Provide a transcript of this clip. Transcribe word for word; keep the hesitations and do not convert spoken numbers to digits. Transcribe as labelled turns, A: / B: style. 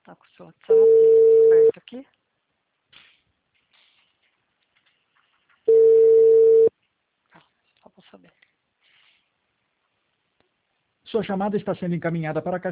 A: Tá com o seu WhatsApp aberto aqui? Ah, só pra saber.
B: Sua chamada está sendo encaminhada para a caixa